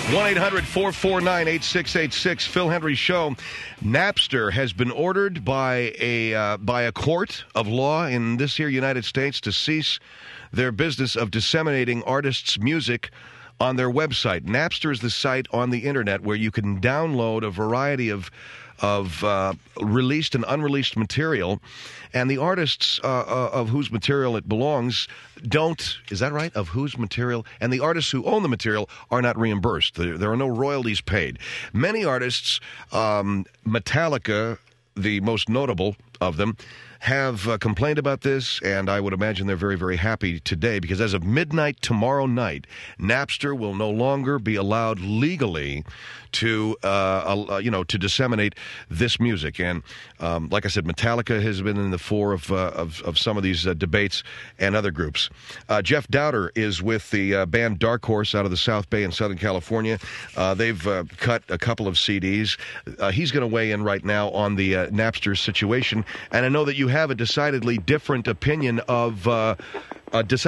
1-800-449-8686, Phil Hendry Show. Napster has been ordered by a court of law in this here United States to cease their business of disseminating artists' music on their website. Napster is the site on the internet where you can download a variety of released and unreleased material, and the artists of whose material it belongs don't, is that right? Of whose material? And the artists who own the material are not reimbursed. There are no royalties paid. Many artists, Metallica, the most notable of them, have complained about this, and I would imagine they're very, very happy today because as of midnight tomorrow night, Napster will no longer be allowed legally to disseminate this music. And like I said, Metallica has been in the fore of some of these debates and other groups. Jeff Dowder is with the band Dark Horse out of the South Bay in Southern California. They've cut a couple of CDs. He's going to weigh in right now on the Napster situation, and I know that you have a decidedly different opinion of this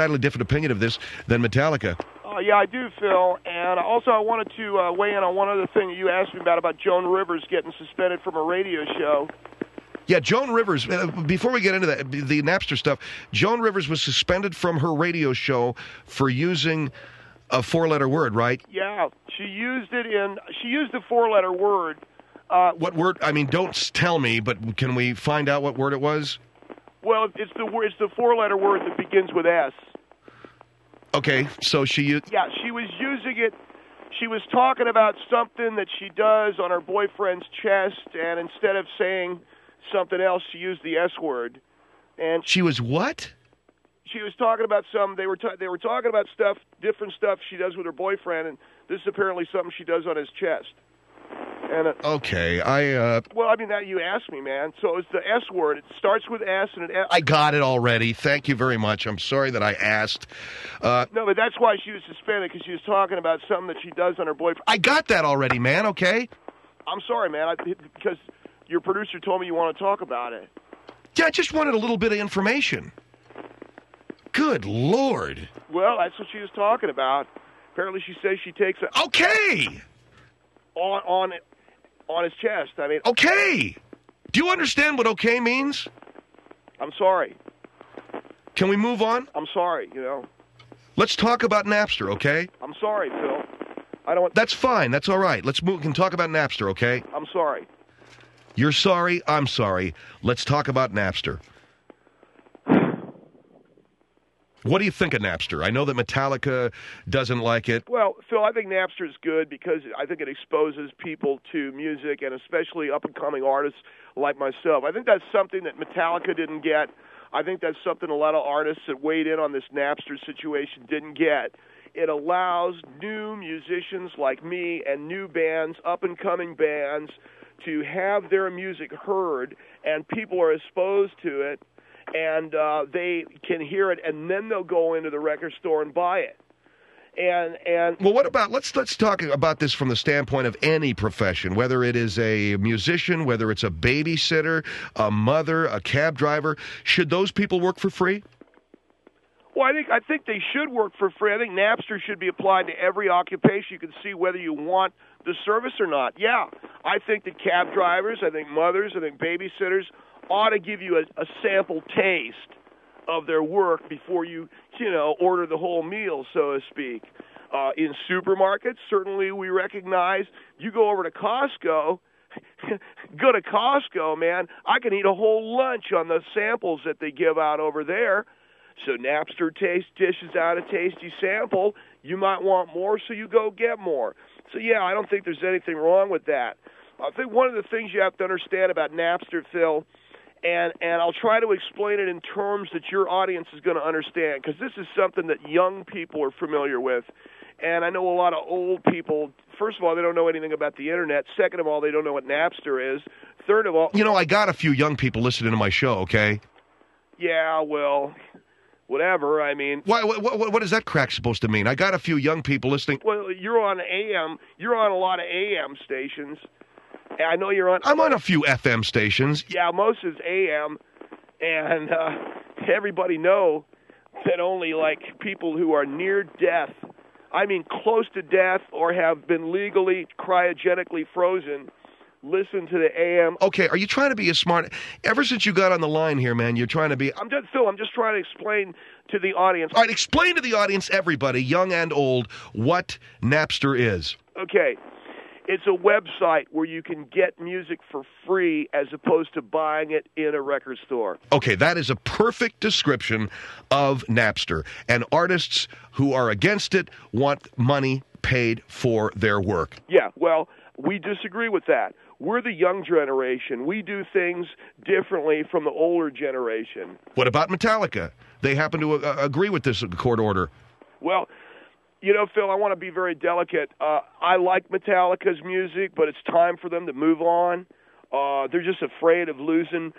than Metallica. Yeah, I do, Phil. And also I wanted to weigh in on one other thing that you asked me about Joan Rivers getting suspended from a radio show. Yeah, Joan Rivers, before we get into that, the Napster stuff, Joan Rivers was suspended from her radio show for using a four-letter word, right? Yeah, she used the four-letter word. What word? I mean, don't tell me, but can we find out what word it was? Well, it's the four-letter word that begins with S. Okay, so she used... Yeah, she was using it. She was talking about something that she does on her boyfriend's chest, and instead of saying something else, she used the S word. And she was what? She was talking about they were talking about different stuff she does with her boyfriend, and this is apparently something she does on his chest. And okay, well, I mean, that you asked me, man. So it's the S word. It starts with S, and it. I got it already. Thank you very much. I'm sorry that I asked. No, but that's why she was suspended, because she was talking about something that she does on her boyfriend. I got that already, man. Okay. I'm sorry, man, because your producer told me you want to talk about it. Yeah, I just wanted a little bit of information. Good Lord. Well, that's what she was talking about. Apparently, she says she takes a. Okay. On his chest. I mean, okay. Do you understand what okay means? I'm sorry. Can we move on? I'm sorry, Let's talk about Napster, okay? I'm sorry, Phil. I don't. That's fine. That's all right. Let's move. We can talk about Napster, okay? I'm sorry. You're sorry. I'm sorry. Let's talk about Napster. What do you think of Napster? I know that Metallica doesn't like it. Well, Phil, I think Napster is good because I think it exposes people to music, and especially up-and-coming artists like myself. I think that's something that Metallica didn't get. I think that's something a lot of artists that weighed in on this Napster situation didn't get. It allows new musicians like me and new bands, up-and-coming bands, to have their music heard, and people are exposed to it. And they can hear it, and then they'll go into the record store and buy it. And well, what about let's talk about this from the standpoint of any profession, whether it is a musician, whether it's a babysitter, a mother, a cab driver. Should those people work for free? Well, I think they should work for free. I think Napster should be applied to every occupation. You can see whether you want the service or not. Yeah, I think that cab drivers, I think mothers, I think babysitters ought to give you a sample taste of their work before you order the whole meal, so to speak. In supermarkets, certainly we recognize you go over to Costco, go to Costco, man, I can eat a whole lunch on the samples that they give out over there. So Napster dishes out a tasty sample. You might want more, so you go get more. So, yeah, I don't think there's anything wrong with that. I think one of the things you have to understand about Napster, Phil, and I'll try to explain it in terms that your audience is going to understand, because this is something that young people are familiar with. And I know a lot of old people, first of all, they don't know anything about the Internet. Second of all, they don't know what Napster is. Third of all... I got a few young people listening to my show, okay? Yeah, well... whatever, I mean... What is that crack supposed to mean? I got a few young people listening... Well, you're on a lot of AM stations. I know you're on... I'm on a few FM stations. Yeah, most is AM, and everybody know that only, people who are near death I mean close to death or have been legally cryogenically frozen, listen to the AM. Okay, are you trying to be a smart? Ever since you got on the line here, man, you're trying to be. Phil, I'm just trying to explain to the audience. All right, explain to the audience, everybody, young and old, what Napster is. Okay. It's a website where you can get music for free as opposed to buying it in a record store. Okay, that is a perfect description of Napster. And artists who are against it want money paid for their work. Yeah, well, we disagree with that. We're the young generation. We do things differently from the older generation. What about Metallica? They happen to agree with this court order. Well, you know, Phil, I want to be very delicate. I like Metallica's music, but it's time for them to move on. They're just afraid of losing,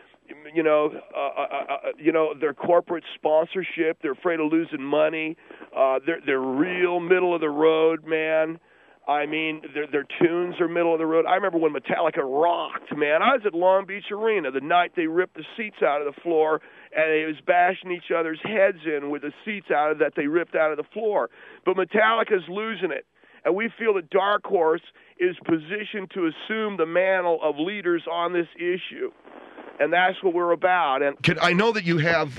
their corporate sponsorship. They're afraid of losing money. They're real middle of the road, man. I mean, their tunes are middle of the road. I remember when Metallica rocked, man. I was at Long Beach Arena the night they ripped the seats out of the floor, and they was bashing each other's heads in with the seats out of that they ripped out of the floor. But Metallica's losing it, and we feel that Dark Horse is positioned to assume the mantle of leaders on this issue, and that's what we're about. And I know that you have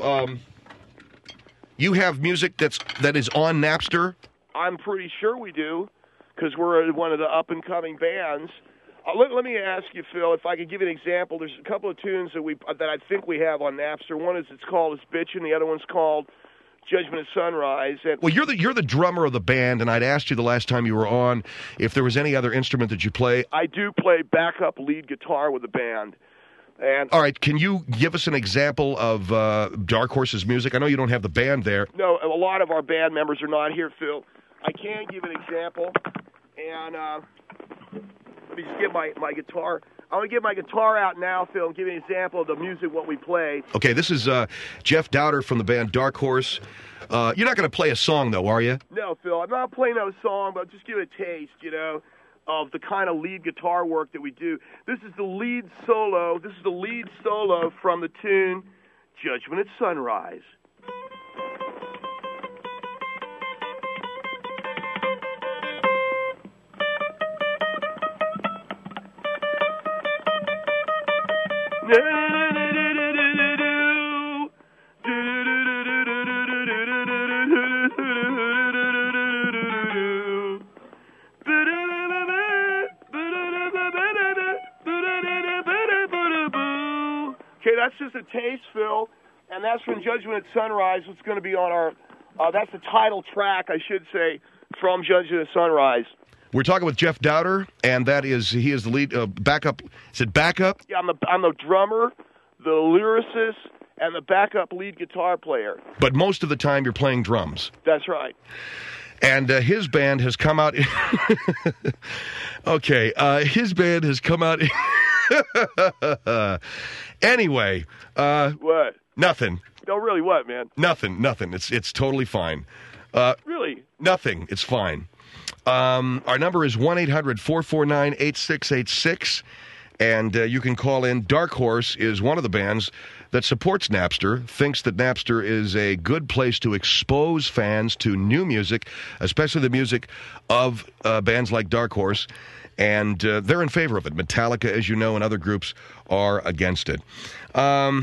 music that is on Napster. I'm pretty sure we do, because we're one of the up-and-coming bands. Let me ask you, Phil, if I could give you an example. There's a couple of tunes that I think we have on Napster. One is it's called "It's Bitchin'," the other one's called "Judgment at Sunrise." And well, you're the drummer of the band, and I'd asked you the last time you were on if there was any other instrument that you play. I do play backup lead guitar with the band. And all right, can you give us an example of Dark Horse's music? I know you don't have the band there. No, a lot of our band members are not here, Phil. I can give an example, and let me just get my guitar. I'm going to get my guitar out now, Phil, and give you an example of the music, what we play. Okay, this is Jeff Dowder from the band Dark Horse. You're not going to play a song, though, are you? No, Phil, I'm not playing no song, but just give it a taste, of the kind of lead guitar work that we do. This is the lead solo. This is the lead solo from the tune "Judgment at Sunrise." Okay, that's just a taste, Phil, and that's from Judgment at Sunrise. It's going to be on our, that's the title track, I should say, from Judgment at Sunrise. We're talking with Jeff Dowder, and he is the lead backup. Is it backup? Yeah, I'm the drummer, the lyricist, and the backup lead guitar player. But most of the time, you're playing drums. That's right. And his band has come out. Okay, his band has come out. Anyway, what? Nothing. No, really, what, man? Nothing. It's totally fine. Really? Nothing. It's fine. Our number is 1-800-449-8686, and you can call in. Dark Horse is one of the bands that supports Napster, thinks that Napster is a good place to expose fans to new music, especially the music of bands like Dark Horse, and they're in favor of it. Metallica, as you know, and other groups are against it. Let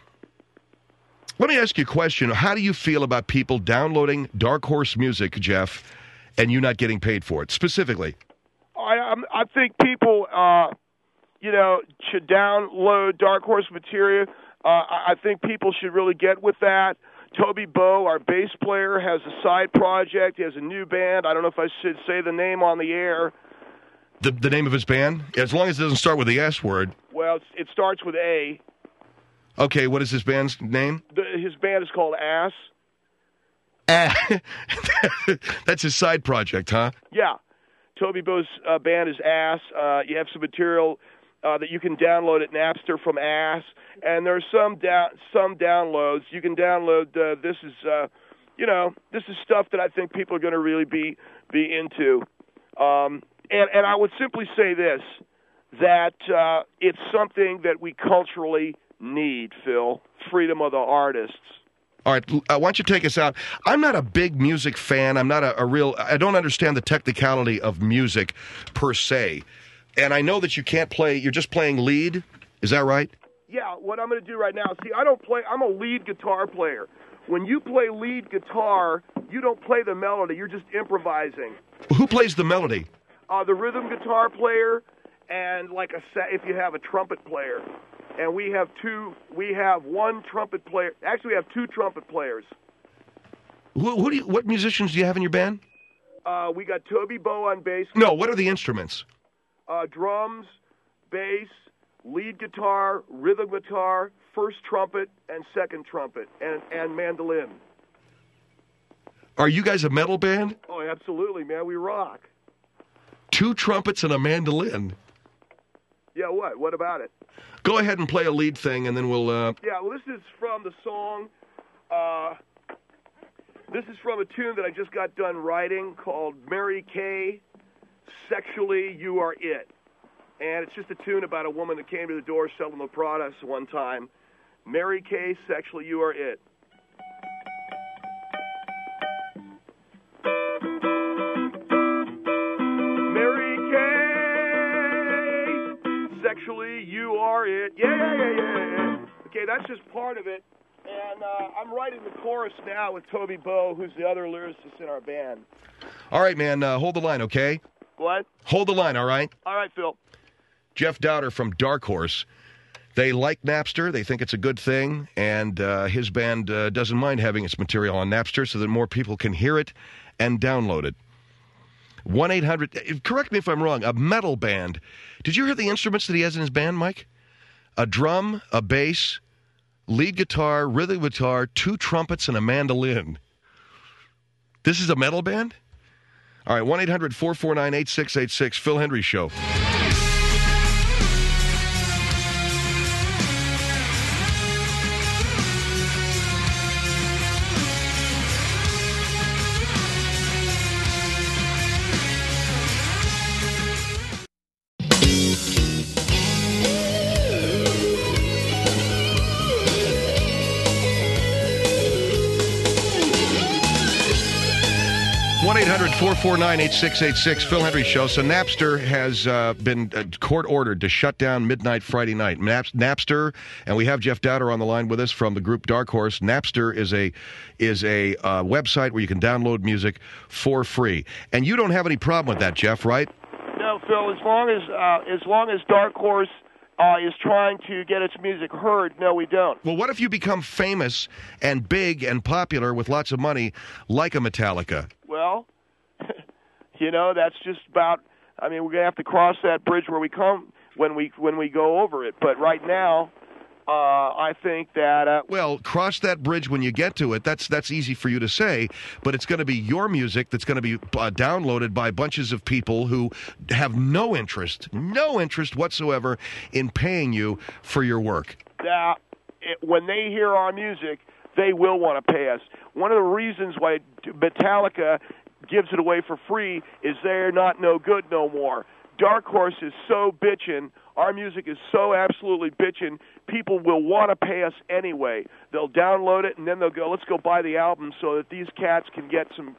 me ask you a question. How do you feel about people downloading Dark Horse music, Jeff, and you not getting paid for it, specifically? I think people, should download Dark Horse material. I think people should really get with that. Toby Bowe, our bass player, has a side project. He has a new band. I don't know if I should say the name on the air. The name of his band? As long as it doesn't start with the S word. Well, it starts with A. Okay, what is his band's name? His band is called Ass. That's his side project, huh? Yeah. Toby Bowe's band is Ass. You have some material that you can download at Napster from Ass, and there's some downloads. You can download. This is stuff that I think people are going to really be into. And I would simply say this, that it's something that we culturally need, Phil. Freedom of the artists. All right, why don't you take us out? I'm not a big music fan. I'm not I don't understand the technicality of music per se. And I know that you can't play, you're just playing lead. Is that right? Yeah, what I'm going to do right now, see, I don't play, I'm a lead guitar player. When you play lead guitar, you don't play the melody, you're just improvising. Who plays the melody? The rhythm guitar player and if you have a trumpet player. And we have one trumpet player. Actually, we have two trumpet players. What musicians do you have in your band? We got Toby Bow on bass. No, what are the instruments? Drums, bass, lead guitar, rhythm guitar, first trumpet, and second trumpet, and mandolin. Are you guys a metal band? Oh, absolutely, man. We rock. Two trumpets and a mandolin. Yeah, what? What about it? Go ahead and play a lead thing, and then we'll... Yeah, well, this is from the song... this is from a tune that I just got done writing called Mary Kay, Sexually You Are It. And it's just a tune about a woman that came to the door selling the products one time. Mary Kay, Sexually You Are It. Mary Kay, Sexually You Are It. Yeah. Okay, that's just part of it. And I'm writing the chorus now with Toby Bow, who's the other lyricist in our band. All right, man, hold the line, okay? What? Hold the line, all right? All right, Phil. Jeff Dowder from Dark Horse. They like Napster. They think it's a good thing, and his band doesn't mind having its material on Napster so that more people can hear it and download it. 1-800, correct me if I'm wrong, a metal band. Did you hear the instruments that he has in his band, Mike? A drum, a bass, lead guitar, rhythm guitar, two trumpets, and a mandolin. This is a metal band? All right, 1-800-449-8686, Phil Hendrie Show. One 800-449-8686, Phil Hendrie Show. So Napster has been court-ordered to shut down midnight Friday night. Napster, and we have Jeff Dowder on the line with us from the group Dark Horse. Napster is a website where you can download music for free. And you don't have any problem with that, Jeff, right? No, Phil. As long as Dark Horse is trying to get its music heard, no, we don't. Well, what if you become famous and big and popular with lots of money, like a Metallica? Well, that's just about. I mean, we're gonna have to cross that bridge when we go over it. But right now, I think that. Well, cross that bridge when you get to it. That's easy for you to say, but it's going to be your music that's going to be downloaded by bunches of people who have no interest whatsoever in paying you for your work. When they hear our music, they will want to pay us. One of the reasons why Metallica gives it away for free is they're not no good no more. Dark Horse is so bitchin'. Our music is so absolutely bitchin'. People will want to pay us anyway. They'll download it and then they'll go, let's go buy the album so that these cats can get some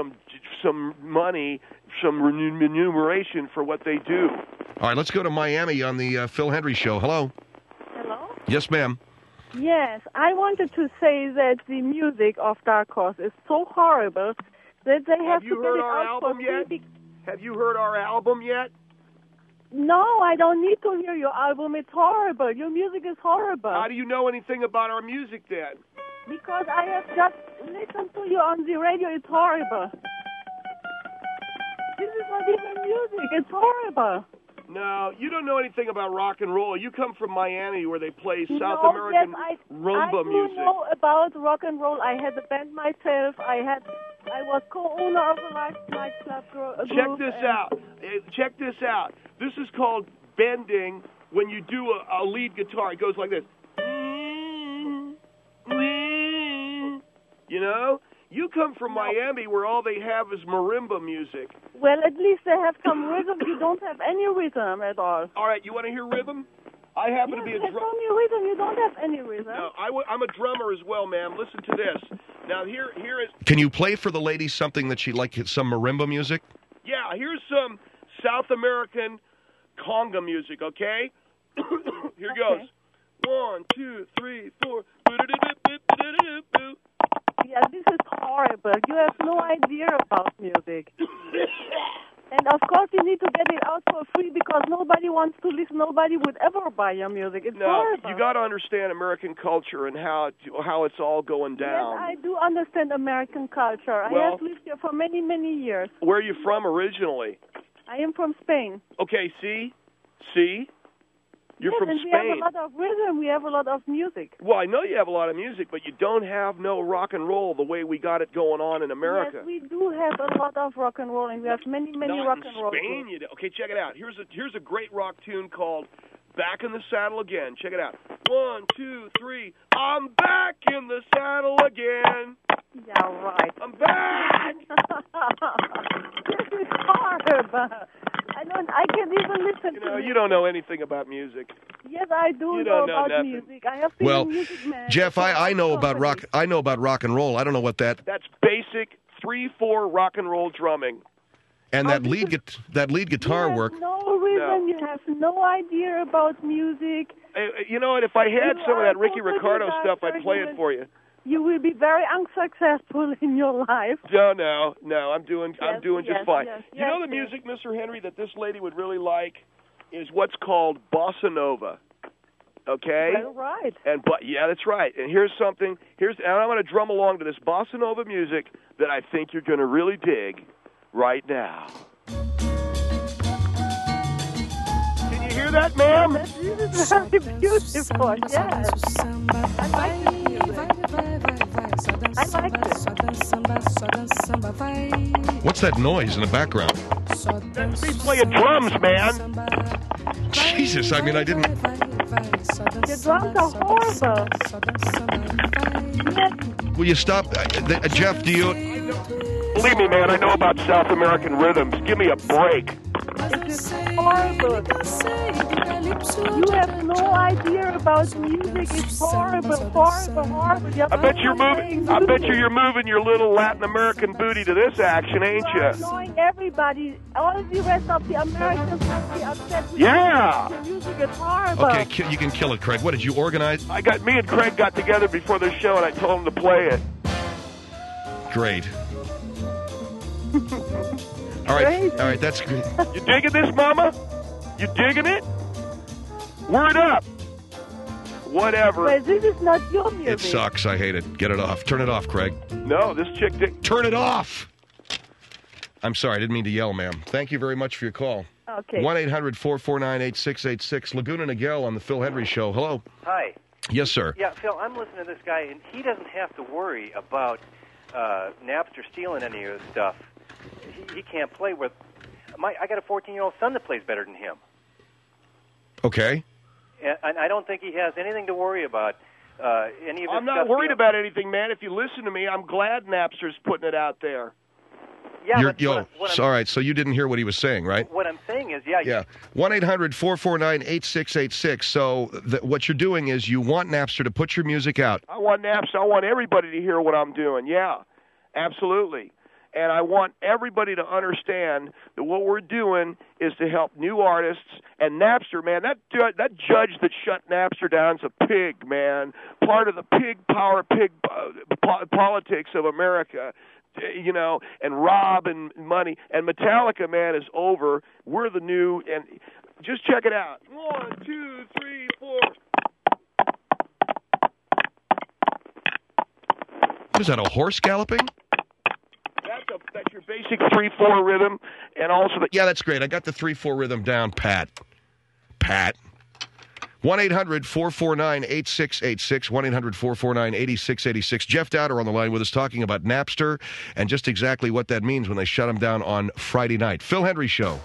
money, some remuneration for what they do. All right, let's go to Miami on the Phil Hendrie Show. Hello. Hello? Yes, ma'am. Yes, I wanted to say that the music of Dark Horse is so horrible that they have to you get heard it our out album for yet? free. Have you heard our album yet? No, I don't need to hear your album. It's horrible. Your music is horrible. How do you know anything about our music then? Because I have just listened to you on the radio. It's horrible. This is not even music. It's horrible. No, you don't know anything about rock and roll. You come from Miami where they play South No, American yes, rumba music. I do know about rock and roll. I had a band myself. I was co-owner of a nightclub group. Check this out. Check this out. This is called bending when you do a lead guitar. It goes like this. You know? You come from Miami where all they have is marimba music. Well, at least they have some rhythm. You don't have any rhythm at all. All right, you want to hear rhythm? I happen to be a Yes, drummer. tell me rhythm. You don't have any rhythm. No, I'm a drummer as well, ma'am. Listen to this. Now, here is... Can you play for the lady something that she like, some marimba music? Yeah, here's some South American conga music, okay? Here goes. 1, 2, 3, 4. Yeah, this is horrible. You have no idea about music. And of course, you need to get it out for free because nobody wants to listen. Nobody would ever buy your music. It's horrible. You got to understand American culture and how it's all going down. Yes, I do understand American culture. I have lived here for many, many years. Where are you from originally? I am from Spain. Okay, see? You're yes, from and Spain. We have a lot of rhythm. We have a lot of music. Well, I know you have a lot of music, but you don't have no rock and roll the way we got it going on in America. Yes, we do have a lot of rock and roll, and we have many, many rock and roll. Not in Spain, you do. Okay, check it out. Here's a great rock tune called "Back in the Saddle Again." Check it out. 1, 2, 3. I'm back in the saddle again. Yeah, right. I'm back. This is horrible. I can't even listen to it. You don't know anything about music. Yes, I do You know don't know about nothing. music. I have been a music man. Jeff, I know about rock. I know about rock and roll. I don't know what that. That's basic 3/4 rock and roll drumming. And that lead guitar work. No rhythm. You have no idea about music. You know what? If I had some of that Ricky Ricardo stuff, I'd play it for you. You will be very unsuccessful in your life. No. I'm doing just fine. Yes, you know the music, Mr. Henry, that this lady would really like is what's called bossa nova. Okay? Well, right. Yeah, that's right. And here's something. And I'm going to drum along to this bossa nova music that I think you're going to really dig right now. Can you hear that, ma'am? This is very beautiful. Yes. I like this music. I like this. What's that noise in the background? That's me playing drums, man. Jesus, I mean, I didn't. The drums are horrible. Yes. Will you stop? Jeff, do you? Believe me, man, I know about South American rhythms. Give me a break. It is horrible. You have no idea about music. It's horrible. I bet you're moving your little Latin American booty to this action, ain't you? Annoying everybody. All the rest of the Americans will be upset with the music. It's horrible. Okay, you can kill it, Craig. What did you organize? Me and Craig got together before the show, and I told him to play it. Great. All right, that's good. You digging this, Mama? You digging it? Word up. Whatever. Well, this is not your music. It sucks. I hate it. Get it off. Turn it off, Craig. No, this chick did. Turn it off. I'm sorry. I didn't mean to yell, ma'am. Thank you very much for your call. Okay. 1-800-449-8686. Laguna Niguel on the Phil Hendry Show. Hello. Hi. Yes, sir. Yeah, Phil, I'm listening to this guy, and he doesn't have to worry about Napster stealing any of his stuff. He can't play with... I got a 14-year-old son that plays better than him. Okay. And I don't think he has anything to worry about. Any of his I'm not worried about anything, man. If you listen to me, I'm glad Napster's putting it out there. Yeah, all right, so you didn't hear what he was saying, right? What I'm saying is, 1-800-449-8686. So what you're doing is you want Napster to put your music out. I want Napster. I want everybody to hear what I'm doing. Yeah, absolutely. And I want everybody to understand that what we're doing is to help new artists. And Napster, man, that judge that shut Napster down is a pig, man. Part of the pig power, politics of America. You know, and Rob and money. And Metallica, man, is over. We're the new, and just check it out. 1, 2, 3, 4. What is that, a horse galloping? That's your basic 3/4 rhythm, and also the... Yeah, that's great. I got the 3/4 rhythm down, Pat. 1-800-449-8686, 1-800-449-8686. Jeff Dowder on the line with us talking about Napster and just exactly what that means when they shut him down on Friday night. Phil Hendry Show.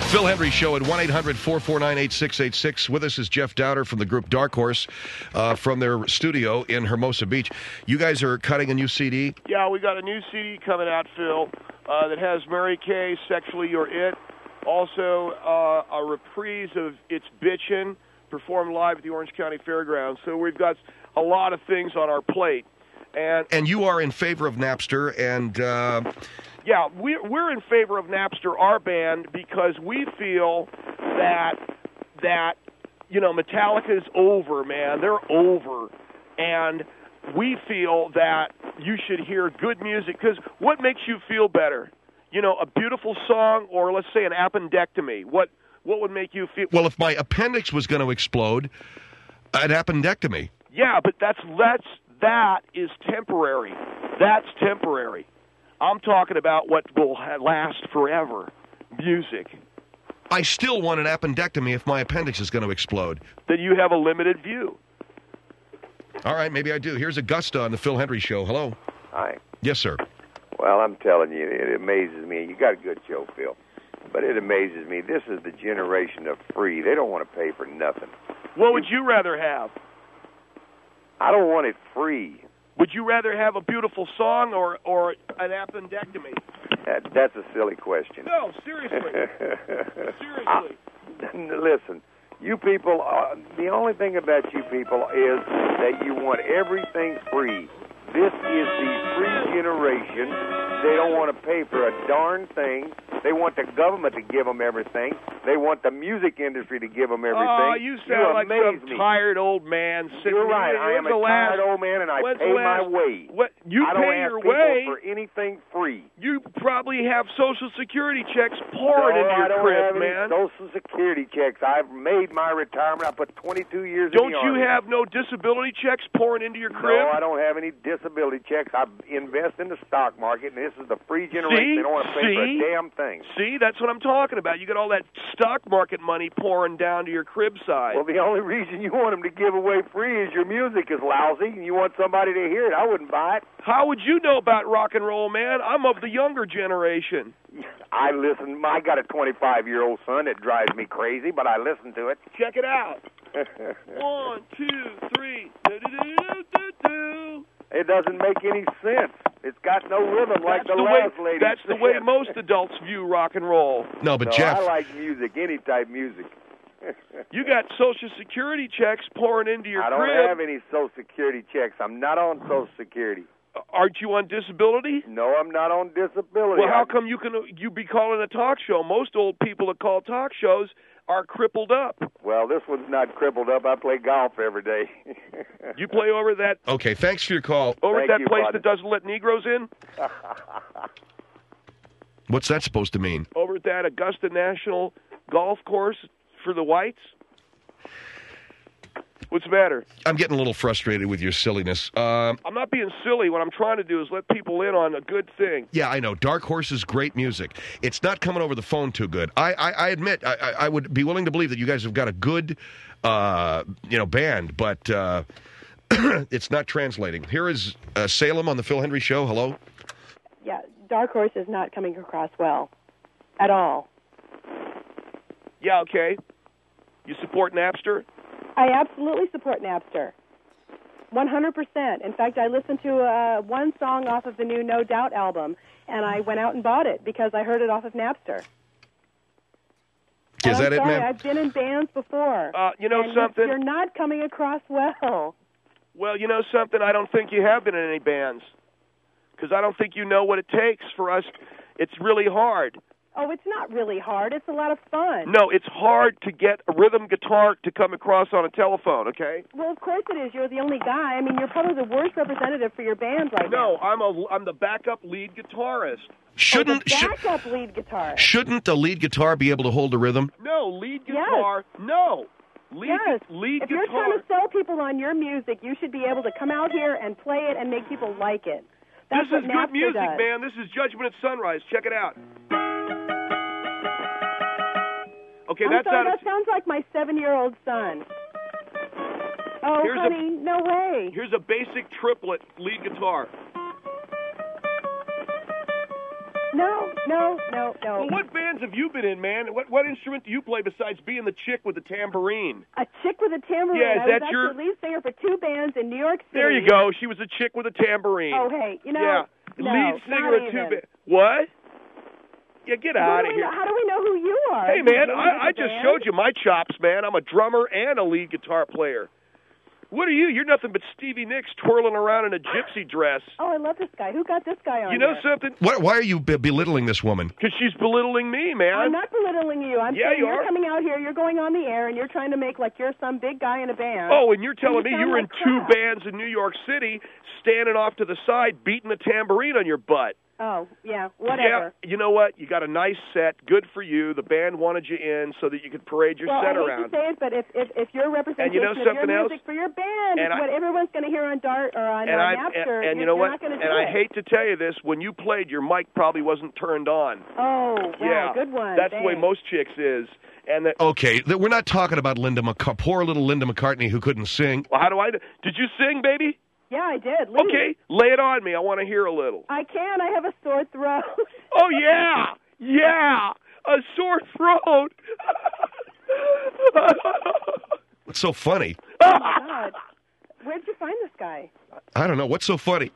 Phil Hendry Show at 1-800-449-8686. With us is Jeff Dowder from the group Dark Horse from their studio in Hermosa Beach. You guys are cutting a new CD? Yeah, we got a new CD coming out, Phil, that has Mary Kay, Sexually You're It. Also, a reprise of It's Bitchin', performed live at the Orange County Fairgrounds. So we've got a lot of things on our plate. And you are in favor of Napster, and... Yeah, we're in favor of Napster, our band, because we feel that Metallica's over, man. They're over. And we feel that you should hear good music, because what makes you feel better? A beautiful song, or let's say an appendectomy. What would make you feel... Well, if my appendix was going to explode, an appendectomy. Yeah, but that is temporary. That's temporary. I'm talking about what will last forever, music. I still want an appendectomy if my appendix is going to explode. Then you have a limited view. All right, maybe I do. Here's Augusta on the Phil Hendry Show. Hello. Hi. Yes, sir. Well, I'm telling you, it amazes me. You got a good show, Phil. But it amazes me. This is the generation of free. They don't want to pay for nothing. What would you rather have? I don't want it free. Would you rather have a beautiful song or an appendectomy? That's a silly question. No, seriously. Seriously. Listen, you people, the only thing about you people is that you want everything free. This is the free generation. They don't want to pay for a darn thing. They want the government to give them everything. They want the music industry to give them everything. Oh, you sound like some tired old man. You're right. I am a tired old man, and I pay my way. You pay your way for anything free. You probably have Social Security checks pouring into your crib, man. Social Security checks. I've made my retirement. I put 22 years in the Army. Don't you have no disability checks pouring into your crib? No, I don't have any disability checks. I invest in the stock market, and this is the free generation. They don't want to pay for a damn thing. See, that's what I'm talking about. You got all that stock market money pouring down to your crib side. Well, the only reason you want them to give away free is your music is lousy, and you want somebody to hear it. I wouldn't buy it. How would you know about rock and roll, man? I'm of the younger generation. I listen. I got a 25-year-old son that drives me crazy, but I listen to it. Check it out. 1, 2, 3. Do-do-do-do-do-do. It doesn't make any sense. It's got no rhythm like the last lady. That's the way most adults view rock and roll. No, but Jeff... I like music, any type music. You got Social Security checks pouring into your crib. I don't have any Social Security checks. I'm not on Social Security. Aren't you on disability? No, I'm not on disability. Well, how come you be calling a talk show? Most old people that call talk shows are crippled up. Well, this one's not crippled up. I play golf every day. You play over that... Okay, thanks for your call. Over at that place that doesn't let Negroes in? What's that supposed to mean? Over at that Augusta National Golf Course for the whites? What's the matter? I'm getting a little frustrated with your silliness. I'm not being silly. What I'm trying to do is let people in on a good thing. Yeah, I know. Dark Horse is great music. It's not coming over the phone too good. I admit, I would be willing to believe that you guys have got a good, band, but it's not translating. Here is Salem on the Phil Hendry Show. Hello? Yeah, Dark Horse is not coming across well at all. Yeah, okay. You support Napster? I absolutely support Napster. 100%. In fact, I listened to one song off of the new No Doubt album, and I went out and bought it because I heard it off of Napster. Is that it, sorry, ma'am? I've been in bands before. You know and something? You're not coming across well. Well, you know something? I don't think you have been in any bands because I don't think you know what it takes for us. It's really hard. Oh, it's not really hard. It's a lot of fun. No, it's hard to get a rhythm guitar to come across on a telephone, okay? Well, of course it is. You're the only guy. I mean, you're probably the worst representative for your band right now. No, I'm the backup lead guitarist. Shouldn't backup lead guitar? Shouldn't the lead guitar be able to hold a rhythm? No, lead guitar. Yes. No. Lead if guitar. You're trying to sell people on your music, you should be able to come out here and play it and make people like it. That's this is what good music, does. man. This is Judgment at Sunrise. Check it out. Okay, that sounds like my 7-year-old son. Oh, honey, no way. Here's a basic triplet lead guitar. No. Well, what bands have you been in, man? What instrument do you play besides being the chick with the tambourine? A chick with a tambourine. Yeah, is I that was your... actually lead singer for 2 bands in New York City. There you go. She was a chick with a tambourine. Oh, hey, you know. Yeah, no, lead singer not of 2 even. bands. What? Yeah, get out of here. How do we know who you are? Hey, man, I just band? showed you my chops, man. I'm a drummer and a lead guitar player. What are you? You're nothing but Stevie Nicks twirling around in a gypsy dress. Oh, I love this guy. Who got this guy on You know here? something? Why are you belittling this woman? Because she's belittling me, man. I'm not belittling you. I'm Yeah, saying you you're are. coming out here, you're going on the air, and you're trying to make like you're some big guy in a band. Oh, and you're telling me you you sound were like in 2 crap. bands in New York City, standing off to the side, beating a tambourine on your butt. Oh, yeah, whatever. Yeah, you know what? You got a nice set. Good for you. The band wanted you in so that you could parade your Well, set I hate around. to say it, but if your representation And you know of your something music else? for your band And is what everyone's going to hear on Dart or on Napster, and you you're know what? not going to do And I it. hate to tell you this, when you played, your mic probably wasn't turned on. Oh, wow, Yeah, good one. that's the way Thanks. most chicks is. And that, Okay, we're not talking about poor little Linda McCartney who couldn't sing. well, how do I? Did you sing, baby? Yeah, I did. Leave. Okay, lay it on me. I want to hear a little. I can. I have a sore throat. Oh yeah, a sore throat. What's so funny? Oh, my God. Where'd you find this guy? I don't know. What's so funny?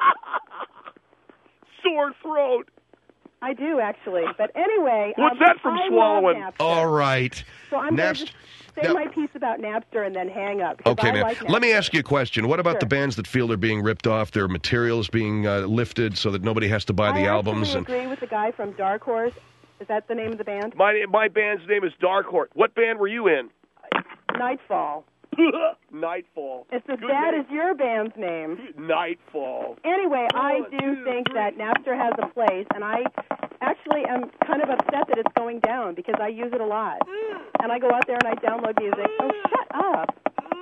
Sore throat. I do, actually. But anyway. What's that from I swallowing? love Napster. All right. So I'm going to Napster. just say Now- my piece about Napster and then hang up. 'cause Okay, I man. like Let me Napster. ask you a question. What about Sure. the bands that feel they're being ripped off, their materials being lifted so that nobody has to buy the albums? I agree with the guy from Dark Horse. Is that the name of the band? My band's name is Dark Horse. What band were you in? Nightfall. Nightfall. It's as Good bad name. as your band's name. Nightfall. Anyway, I do think that Napster has a place, and I actually am kind of upset that it's going down because I use it a lot. And I go out there and I download music. Oh, shut up.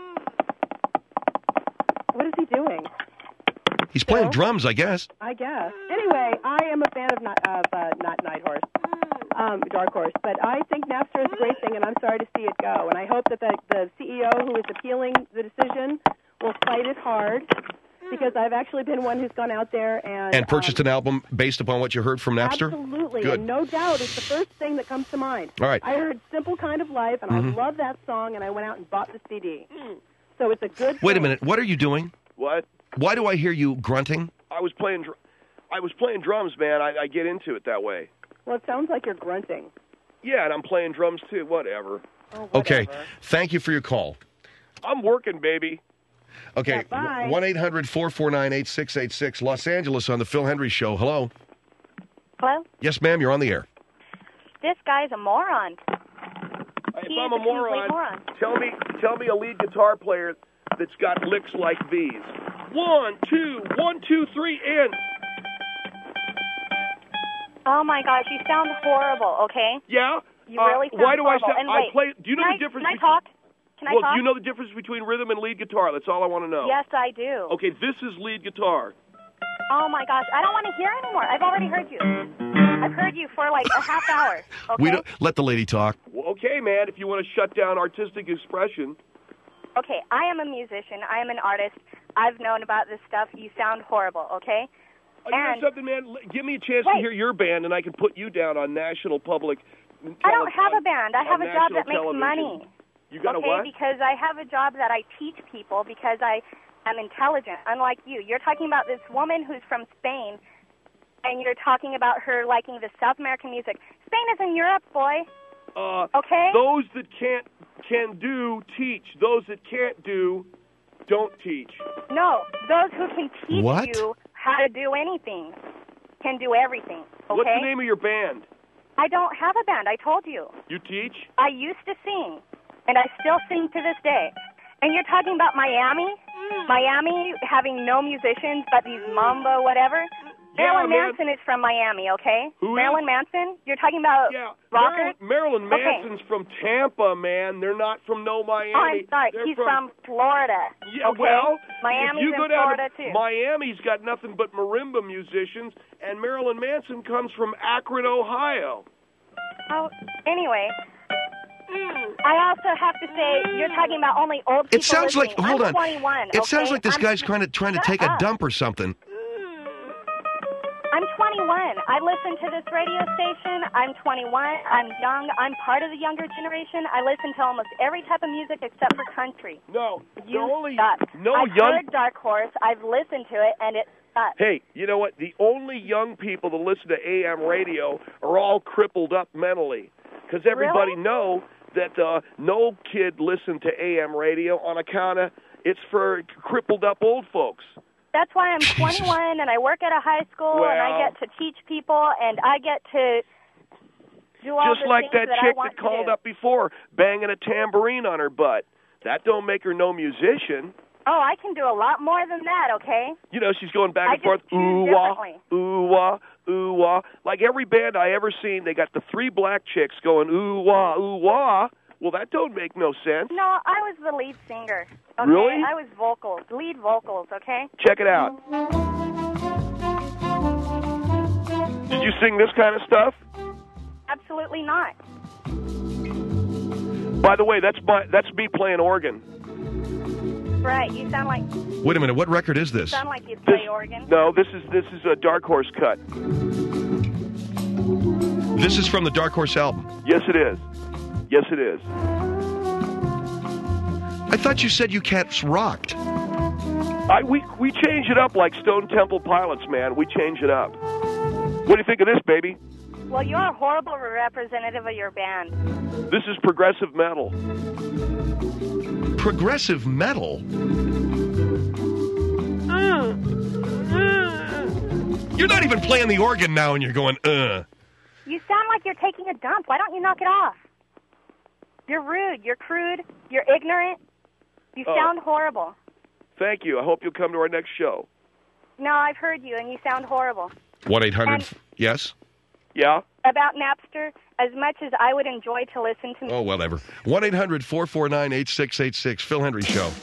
What is he doing? He's playing Bill? drums, I guess. I guess. Anyway, I am a fan of not Night Horse, Dark Horse, but I think Napster is a great thing, and I'm sorry to see it go. And I hope that the CEO who is appealing the decision will fight it hard, because I've actually been one who's gone out there and purchased an album based upon what you heard from Napster? Absolutely, Good. and No Doubt is the first thing that comes to mind. All right. I heard Simple Kind of Life, and I love that song, and I went out and bought the CD. So it's a good Wait a thing. minute. What are you doing? What? Why do I hear you grunting? I was playing drums, man. I get into it that way. Well, it sounds like you're grunting. Yeah, and I'm playing drums too. Whatever. Oh, Okay. whatever. Thank you for your call. I'm working, baby. Okay. Yeah, bye. 1-800-449-8686. Los Angeles on the Phil Hendry Show. Hello. Hello? Yes, ma'am. You're on the air. This guy's a moron. If He I'm is a a complete moron, moron. tell me a lead guitar player that's got licks like these. 1, 2, 1, 2, 3, and Oh my gosh, you sound horrible, okay? yeah. You really sound why do horrible. I sound? And I wait, play. Do you know can the difference? Can I talk? Can I well, talk? do you know the difference between rhythm and lead guitar? That's all I want to know. Yes, I do. Okay, this is lead guitar. Oh my gosh, I don't want to hear anymore. I've already heard you. I've heard you for like a half hour. Okay. We don't, let the lady talk. Well, okay, man. If you want to shut down artistic expression, Okay, I am a musician. I am an artist. I've known about this stuff. You sound horrible, okay? you know And- something, man. Give me a chance to Wait. hear your band, and I can put you down on national public. I don't have a band. I have on a job that national makes television. money. You got okay, a what? because I have a job that I teach people because I am intelligent, unlike you. You're talking about this woman who's from Spain, and you're talking about her liking the South American music. Spain is in Europe, boy. Okay? Those that can do teach. Those that can't do don't teach. No, those who can teach What? you how to do anything can do everything. Okay? What's the name of your band? I don't have a band. I told you. You teach? I used to sing, and I still sing to this day. And you're talking about Miami? Miami having no musicians but these mambo whatever? Yeah, Marilyn man. Manson is from Miami, okay? Who is? Marilyn Manson? You're talking about Yeah, rockers? Marilyn Okay. Manson's from Tampa, man. They're not from Miami. Oh, I'm sorry. They're He's from Florida. Yeah, okay? well, Miami's if you go in down Florida, to too. Miami's got nothing but marimba musicians, and Marilyn Manson comes from Akron, Ohio. Oh, anyway, I also have to say, you're talking about only old people It sounds like, listening. hold I'm on. 21, It sounds okay? like this guy's trying to Shut take a up. dump or something. I'm 21. I listen to this radio station. I'm 21. I'm young. I'm part of the younger generation. I listen to almost every type of music except for country. No, You only suck. no I've young. heard Dark Horse. I've listened to it, and it sucks. Hey, you know what? The only young people that listen to AM radio are all crippled up mentally, because everybody know that no kid listened to AM radio on account of it's for crippled up old folks. That's why I'm 21, and I work at a high school, and I get to teach people, and I get to do all Just the like things that I chick want that called to do. up before, banging a tambourine on her butt. That don't make her no musician. Oh, I can do a lot more than that, okay? You know, she's going back I and forth, just choose ooh-wah, differently. ooh-wah, ooh-wah. Like every band I ever seen, they got the three black chicks going ooh-wah, ooh-wah. Well, that don't make no sense. No, I was the lead singer. Okay? Really? I was lead vocals, okay? Check it out. Did you sing this kind of stuff? Absolutely not. By the way, that's me playing organ. Right, you sound like Wait a minute, what record is this? you play organ. No, this is a Dark Horse cut. This is from the Dark Horse album. Yes, it is. Yes, it is. I thought you said you cats rocked. We change it up like Stone Temple Pilots, man. We change it up. What do you think of this, baby? Well, you're a horrible representative of your band. This is progressive metal. Progressive metal? You're not even playing the organ now and you're going, You sound like you're taking a dump. Why don't you knock it off? You're rude. You're crude. You're ignorant. You sound horrible. Thank you. I hope you'll come to our next show. No, I've heard you, and you sound horrible. 1-800, yes? Yeah? About Napster, as much as I would enjoy to listen to Oh, whatever. 1-800-449-8686, Phil Hendry Show.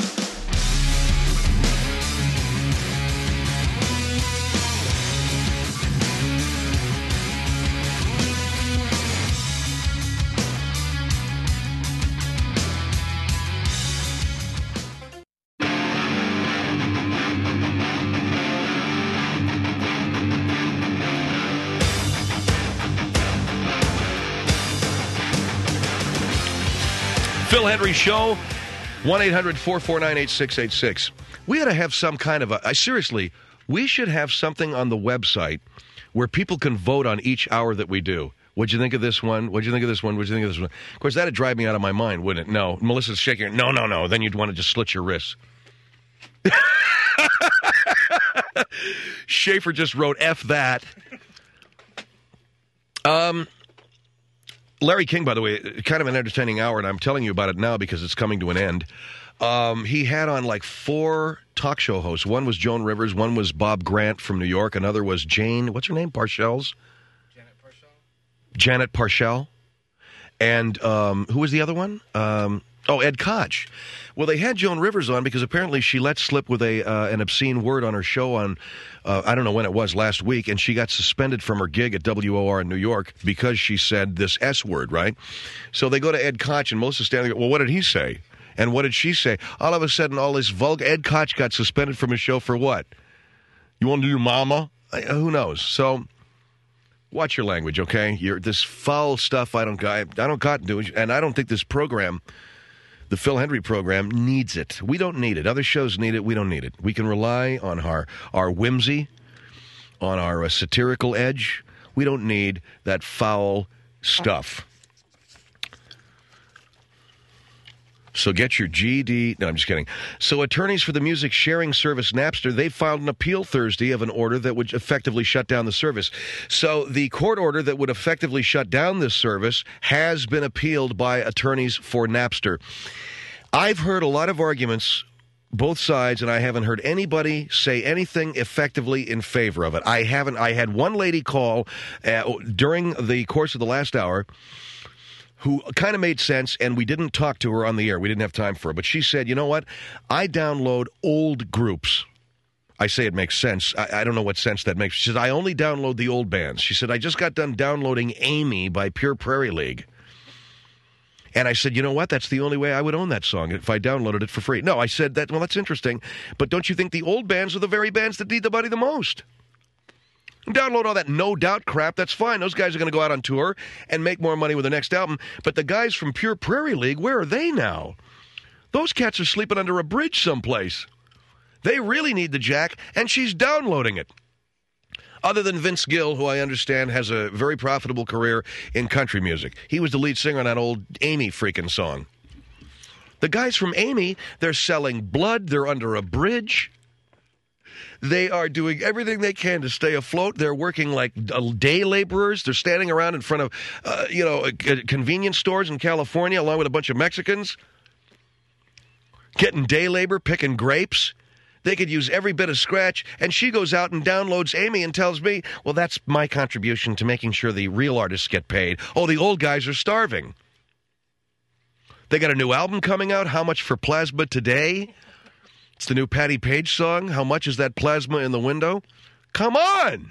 Phil Hendry Show, 1-800-449-8686. We ought to have some kind of seriously, we should have something on the website where people can vote on each hour that we do. What'd you think of this one? What'd you think of this one? What'd you think of this one? Of course, that'd drive me out of my mind, wouldn't it? No. Melissa's shaking her. No. Then you'd want to just slit your wrists. Schaefer just wrote, F that. Larry King, by the way, kind of an entertaining hour, and I'm telling you about it now because it's coming to an end. He had on like 4 talk show hosts. One was Joan Rivers, one was Bob Grant from New York, another was Jane, what's her name, Parcells? Janet Parcell. And who was the other one? Ed Koch. Well, they had Joan Rivers on because apparently she let slip with an obscene word on her show on, I don't know when it was, last week, and she got suspended from her gig at WOR in New York because she said this S word, right? So they go to Ed Koch, and Melissa's standing there, well, what did he say? And what did she say? All of a sudden, all this vulgar, Ed Koch got suspended from his show for what? You want to do mama? Who knows? So watch your language, okay? This foul stuff I don't got into, and I don't think this program, the Phil Hendry program, needs it. We don't need it. Other shows need it. We don't need it. We can rely on our whimsy, on our satirical edge. We don't need that foul stuff. So get your GED. No, I'm just kidding. So attorneys for the music sharing service Napster, they filed an appeal Thursday of an order that would effectively shut down the service. So the court order that would effectively shut down this service has been appealed by attorneys for Napster. I've heard a lot of arguments, both sides, and I haven't heard anybody say anything effectively in favor of it. I had one lady call during the course of the last hour who kind of made sense, and we didn't talk to her on the air. We didn't have time for her. But she said, you know what? I download old groups. I say it makes sense. I don't know what sense that makes. She said, I only download the old bands. She said, I just got done downloading Amy by Pure Prairie League. And I said, you know what? That's the only way I would own that song, if I downloaded it for free. No, I said, well, that's interesting. But don't you think the old bands are the very bands that need the money the most? Download all that No Doubt crap. That's fine. Those guys are going to go out on tour and make more money with their next album. But the guys from Pure Prairie League, where are they now? Those cats are sleeping under a bridge someplace. They really need the jack, and she's downloading it. Other than Vince Gill, who I understand has a very profitable career in country music. He was the lead singer on that old Amy freaking song. The guys from Amy, they're selling blood. They're under a bridge. They are doing everything they can to stay afloat. They're working like day laborers. They're standing around in front of, convenience stores in California along with a bunch of Mexicans, getting day labor, picking grapes. They could use every bit of scratch, and she goes out and downloads Amy and tells me, well, that's my contribution to making sure the real artists get paid. Oh, the old guys are starving. They got a new album coming out, How Much for Plasma Today? It's the new Patti Page song, How Much Is That Plasma in the Window? Come on!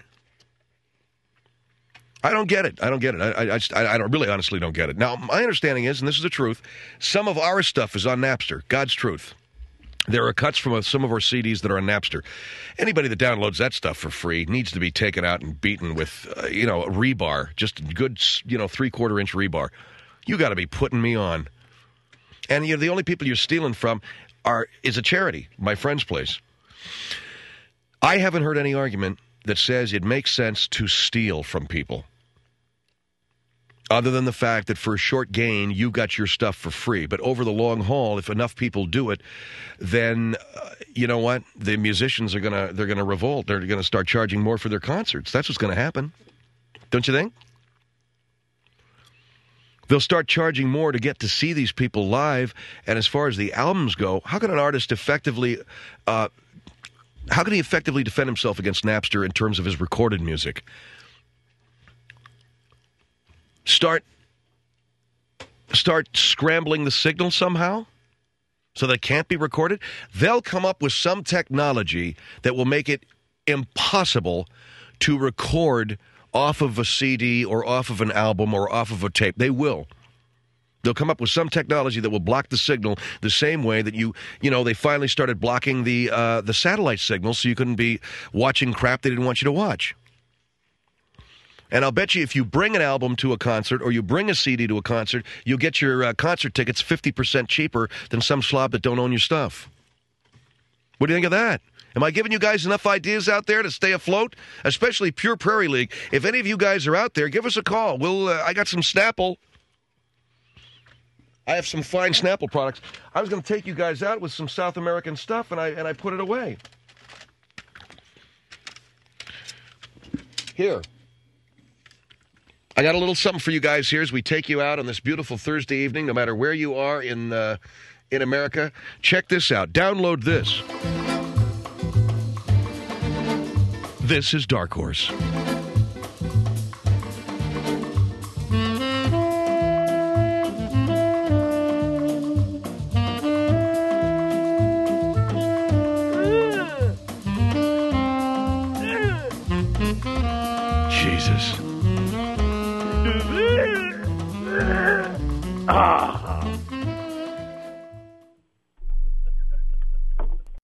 I don't get it. I don't really honestly don't get it. Now, my understanding is, and this is the truth, some of our stuff is on Napster, God's truth. There are cuts from some of our CDs that are on Napster. Anybody that downloads that stuff for free needs to be taken out and beaten with, rebar, just good, 3/4-inch rebar. You got to be putting me on. And the only people you're stealing from is a charity, my friend's place. I haven't heard any argument that says it makes sense to steal from people, other than the fact that for a short gain, you got your stuff for free. But over the long haul, if enough people do it, then you know what? The musicians are gonna revolt. They're gonna start charging more for their concerts. That's what's gonna happen, don't you think? They'll start charging more to get to see these people live. And as far as the albums go, how can an artist effectively defend himself against Napster in terms of his recorded music? Start scrambling the signal somehow so that it can't be recorded? They'll come up with some technology that will make it impossible to record off of a CD or off of an album or off of a tape. They will. They'll come up with some technology that will block the signal the same way that they finally started blocking the satellite signal so you couldn't be watching crap they didn't want you to watch. And I'll bet you if you bring an album to a concert or you bring a CD to a concert, you'll get your concert tickets 50% cheaper than some slob that don't own your stuff. What do you think of that? Am I giving you guys enough ideas out there to stay afloat? Especially Pure Prairie League. If any of you guys are out there, give us a call. I got some Snapple. I have some fine Snapple products. I was going to take you guys out with some South American stuff, and I put it away. Here. I got a little something for you guys here as we take you out on this beautiful Thursday evening, no matter where you are in America. Check this out. Download this. This is Dark Horse. Jesus.